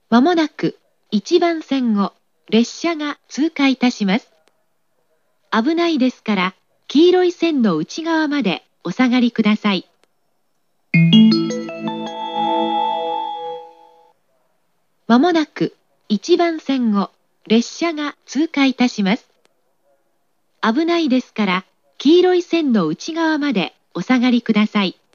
まもなく1番線を列車が通過いたします。危ないですから、黄色い線の内側までお下がりください。まもなく1番線を列車が通過いたします。危ないですから、黄色い線の内側までお下がりください。